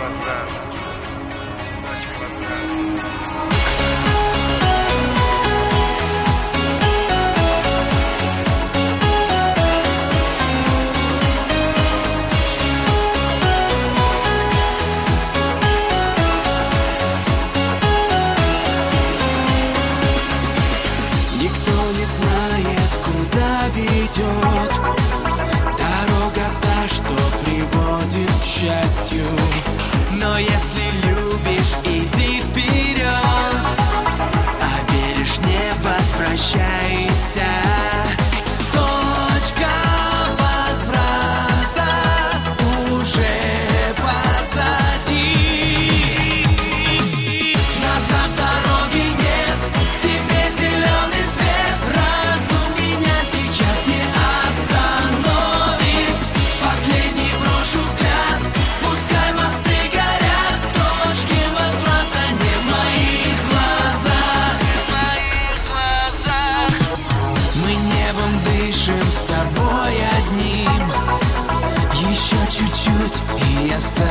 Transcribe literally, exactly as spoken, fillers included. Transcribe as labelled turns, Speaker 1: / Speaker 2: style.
Speaker 1: возврата. Точка возврата.
Speaker 2: Знает, куда ведет дорога та, что приводит к счастью. Но если любишь, иди вперед, а веришь, не возвращайся. Точка возврата уже позади. Назад дороги нет, к тебе зеленый свет. Разум меня сейчас не остановит. Последний брошу взгляд, пускай мосты горят. Точки возврата не в моих глазах, в моих глазах. Мы небом дышим с тобой одним. Еще чуть-чуть, и я стану